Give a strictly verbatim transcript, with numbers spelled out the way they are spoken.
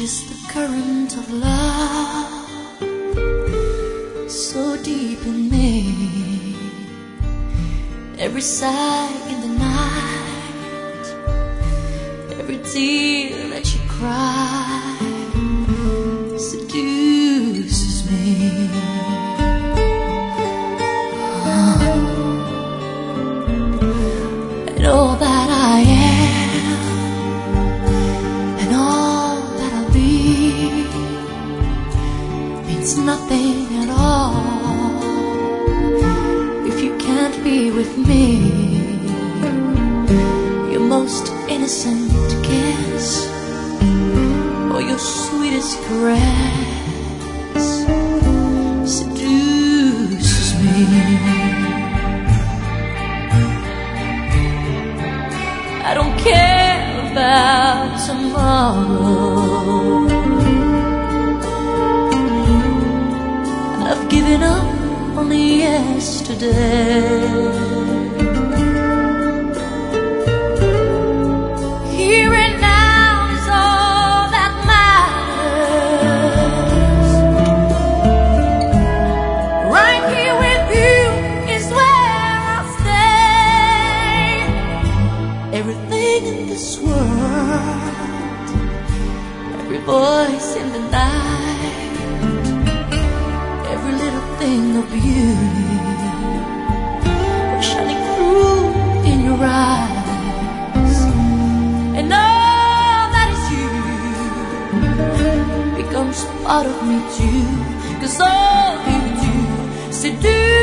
just the current of love, so deep in me. Every sigh in the night, every tear that you cry seduces me. Oh. And all that I am and all that I'll be means nothing at all if you can't be with me. Your most innocent kiss or your sweetest caress seduces me. I don't care about tomorrow. I've given up on yesterday. Here and now is all that matters. Right here with you is where I'll stay. Everything in this world, every voice in the night, every little thing of beauty shining through in your eyes, and all that is you becomes part of me too, 'cause all you do seduce